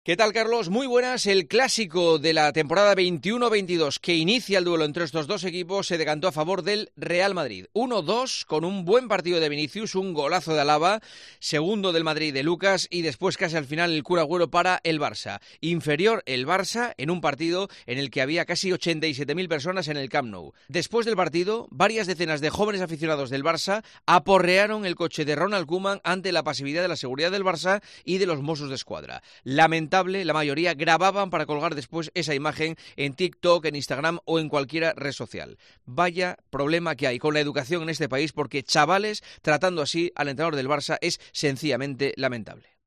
¿Qué tal, Carlos? Muy buenas. El clásico de la temporada 21-22 que inicia el duelo entre estos dos equipos se decantó a favor del Real Madrid. 1-2 con un buen partido de Vinicius, un golazo de Alaba, segundo del Madrid de Lucas y después casi al final el Kun Agüero para el Barça. Inferior el Barça en un partido en el que había casi 87.000 personas en el Camp Nou. Después del partido, varias decenas de jóvenes aficionados del Barça aporrearon el coche de Ronald Koeman ante la pasividad de la seguridad del Barça y de los Mossos d'Esquadra. La mayoría grababan para colgar después esa imagen en TikTok, en Instagram o en cualquier red social. Vaya problema que hay con la educación en este país, porque chavales tratando así al entrenador del Barça es sencillamente lamentable.